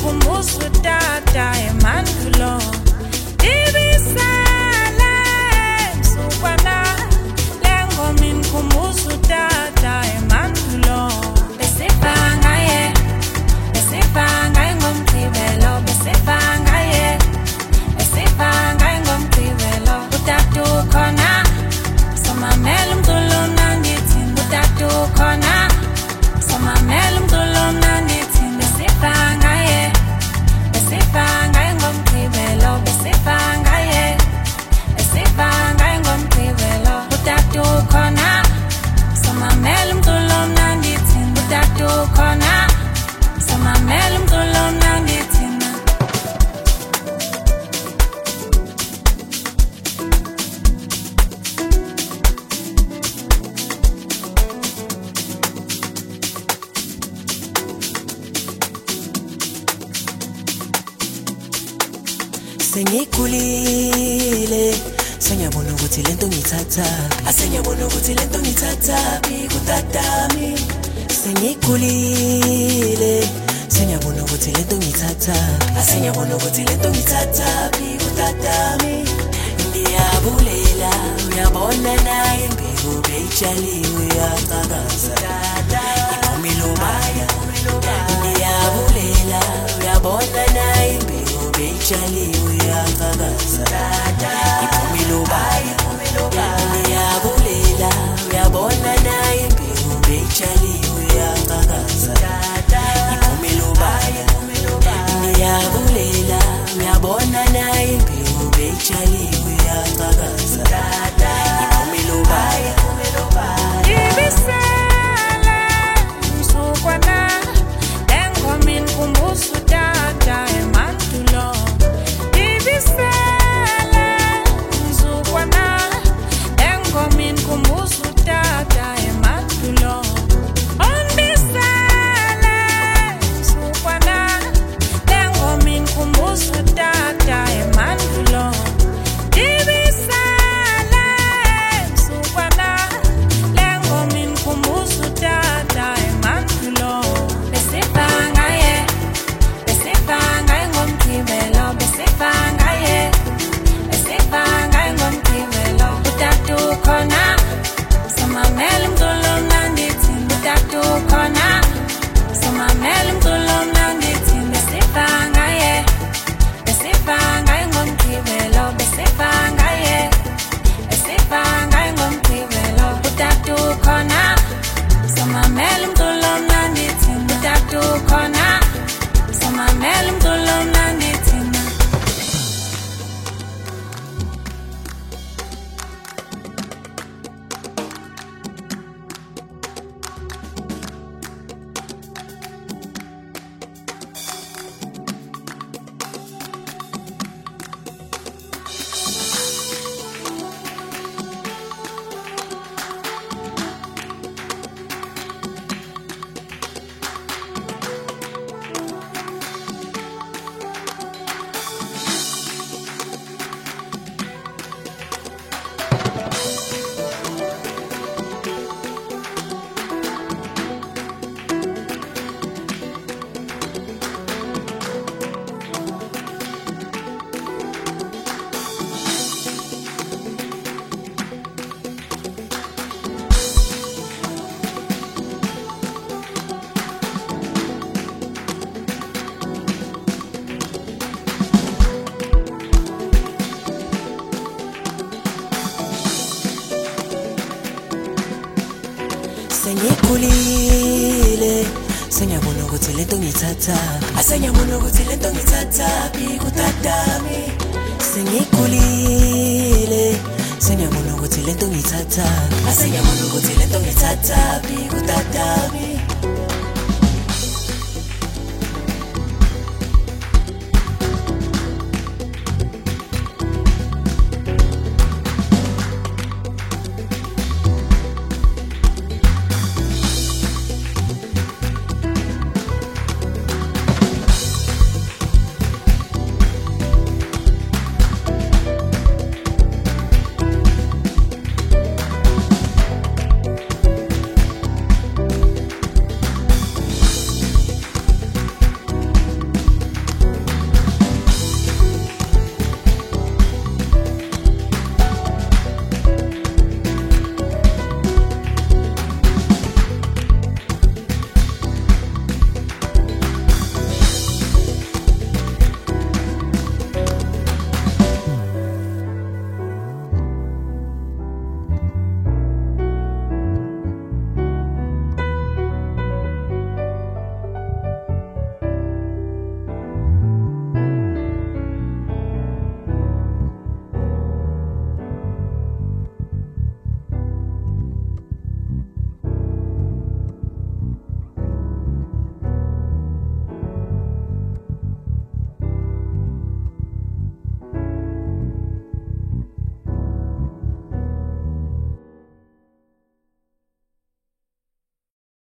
inkhumbuzo tata emandulo ibisele msukwana lengoma inkhumbuzo tata emandulo besifanga ingomgqibelo besifanga ingomgqibelo utata ukhona somamela umculo mnandithi utata ukhona somamela umculo mnandithi besifanga ingomgqibelo besifanga ingomgqibelo utata ukhona somamela umculo mnandithi utata ukhona somamela umculo mnandithi Sengikhulile sengiyabona ukuthi lento ngithatha asengiyabona ukuthi lento ngithatha bikutatami sengikhulile sengiyabona ukuthi lento ngithatha asengiyabona ukuthi lento ngithatha bikutatami ndiyabulela uyabona naye mbeko beyitshaliwe yaqhakaza iphumile ubaya ndiyabulela uyabona naye mbeko beyitshaliwe yaqhakaza iphumile ubaya ndiyabulela uyabona naye mbeko beyitshaliwe yaqhakaza iphumile ubaya ndiyabulela uyabona naye mbeko beyitshaliwe yaqhakaza iphumile ubaya ibisele msukwana lengoma inkhumbuzo tata emandulo ibisele msukwana lengoma inkhumbuzo tata emandulo ombisele msukwana lengoma inkhumbuzo tata emandulo ibisele msukwana lengoma inkhumbuzo tata emandulo besifanga ingomgqibelo besifanga ingomgqibelo utata ukhona somamela umculo mnandithi utata ukhona somamela umculo mnandithi besifanga ingomgqibelo besifanga ingomgqibelo utata ukhona somamela umculo mnandithi utata ukhona somamela umculo mnandithi sengikhulile sengiyabona ukuthi lento ngithatha asengiyabona ukuthi lento ngithatha bikutatami sengikhulile sengiyabona ukuthi lento ngithatha asengiyabona ukuthi lento ngithatha bikutatami